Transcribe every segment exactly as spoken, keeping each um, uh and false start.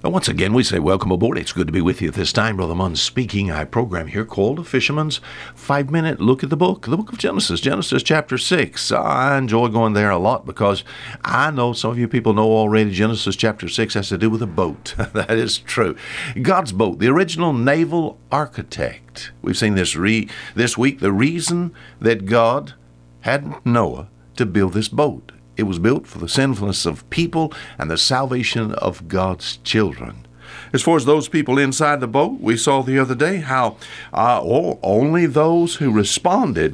Well, once again, we say welcome aboard. It's good to be with you at this time. Brother Munn speaking. I program here called A Fisherman's Five-Minute Look at the Book, the book of Genesis, Genesis chapter six. I enjoy going there a lot because I know some of you people know already Genesis chapter six has to do with a boat. That is true. God's boat, the original naval architect. We've seen this re- this week, the reason that God had Noah to build this boat. It was built for the sinfulness of people and the salvation of God's children. As far as those people inside the boat, we saw the other day how uh, oh, only those who responded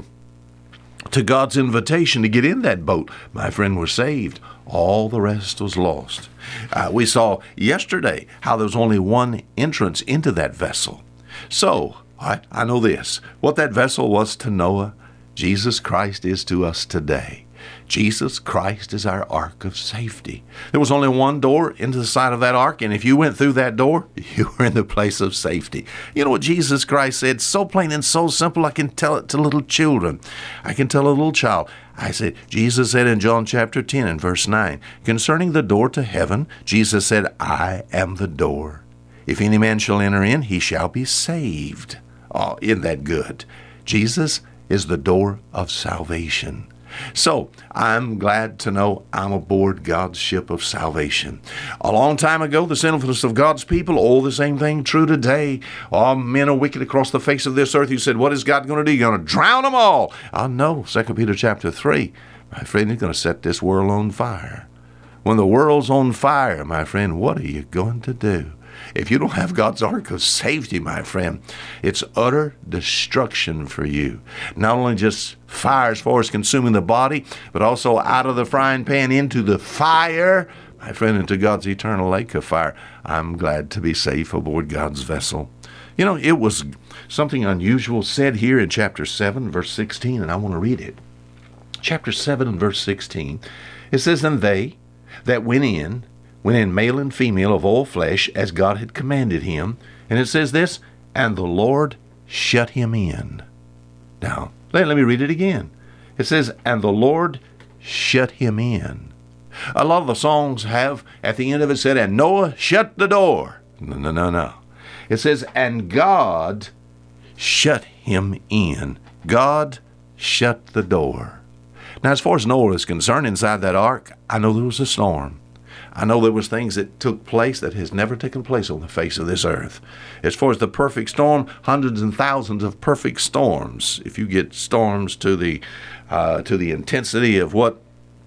to God's invitation to get in that boat, my friend, were saved. All the rest was lost. Uh, we saw yesterday how there was only one entrance into that vessel. So, I, I know this. What that vessel was to Noah, Jesus Christ is to us today. Jesus Christ is our ark of safety. There was only one door into the side of that ark, and if you went through that door, you were in the place of safety. You know what Jesus Christ said? So plain and so simple, I can tell it to little children. I can tell a little child. I said, Jesus said in John chapter ten and verse nine, concerning the door to heaven, Jesus said, I am the door. If any man shall enter in, he shall be saved. Oh, isn't that good? Jesus is the door of salvation. So, I'm glad to know I'm aboard God's ship of salvation. A long time ago, the sinfulness of God's people, oh, the same thing true today. All men are wicked across the face of this earth. You said, what is God going to do? You're going to drown them all. Oh, no, Second Peter chapter three. My friend, you're going to set this world on fire. When the world's on fire, my friend, what are you going to do? If you don't have God's ark of safety, my friend, it's utter destruction for you. Not only just fire as far as consuming the body, but also out of the frying pan into the fire, my friend, into God's eternal lake of fire. I'm glad to be safe aboard God's vessel. You know, it was something unusual said here in chapter seven, verse sixteen, and I want to read it. Chapter seven and verse sixteen, it says, and they that went in, went in male and female of all flesh, as God had commanded him. And it says this, and the Lord shut him in. Now, let, let me read it again. It says, and the Lord shut him in. A lot of the songs have, at the end of it said, and Noah shut the door. No, no, no, no. It says, and God shut him in. God shut the door. Now, as far as Noah is concerned, inside that ark, I know there was a storm. I know there was things that took place that has never taken place on the face of this earth. As far as the perfect storm, hundreds and thousands of perfect storms. If you get storms to the uh, to the intensity of what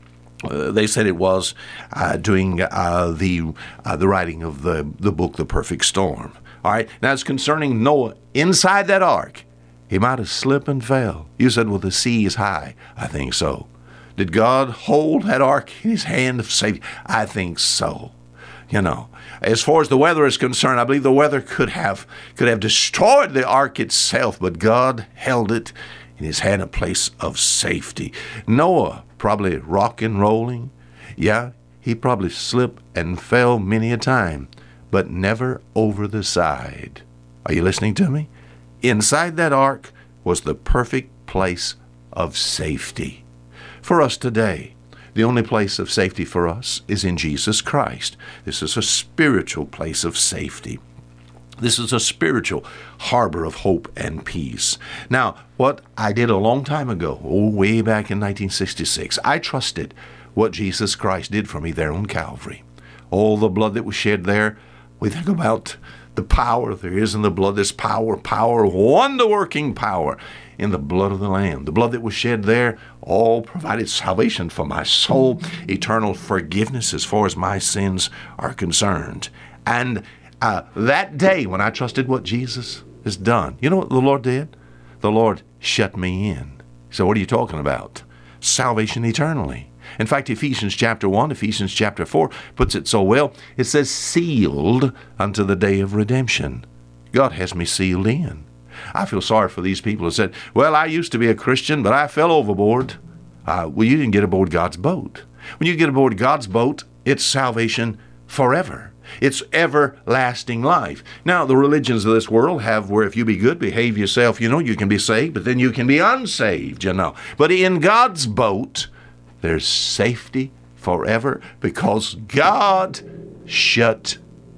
uh, they said it was uh, during uh, the uh, the writing of the the book, The Perfect Storm. All right. Now, it's concerning Noah inside that ark. He might have slipped and fell. You said, well, the sea is high. I think so. Did God hold that ark in his hand of safety? I think so. You know, as far as the weather is concerned, I believe the weather could have could have destroyed the ark itself, but God held it in his hand, a place of safety. Noah probably rock and rolling. Yeah, he probably slipped and fell many a time, but never over the side. Are you listening to me? Inside that ark was the perfect place of safety. For us today, the only place of safety for us is in Jesus Christ. This is a spiritual place of safety. This is a spiritual harbor of hope and peace. Now, what I did a long time ago, oh, way back in nineteen sixty-six, I trusted what Jesus Christ did for me there on Calvary. All the blood that was shed there, we think about the power there is in the blood. This power, power, wonder-working power in the blood of the Lamb. The blood that was shed there all provided salvation for my soul, eternal forgiveness as far as my sins are concerned. And uh, that day when I trusted what Jesus has done, you know what the Lord did? The Lord shut me in. So what are you talking about? Salvation eternally. In fact, Ephesians chapter one, Ephesians chapter four puts it so well. It says, sealed unto the day of redemption. God has me sealed in. I feel sorry for these people who said, well, I used to be a Christian, but I fell overboard. Uh, well, you didn't get aboard God's boat. When you get aboard God's boat, it's salvation forever. It's everlasting life. Now, the religions of this world have where if you be good, behave yourself, you know, you can be saved, but then you can be unsaved, you know. But in God's boat, there's safety forever because God shut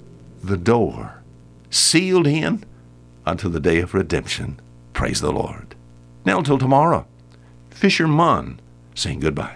the door, sealed in until the day of redemption. Praise the Lord. Now until tomorrow, Fisherman saying goodbye.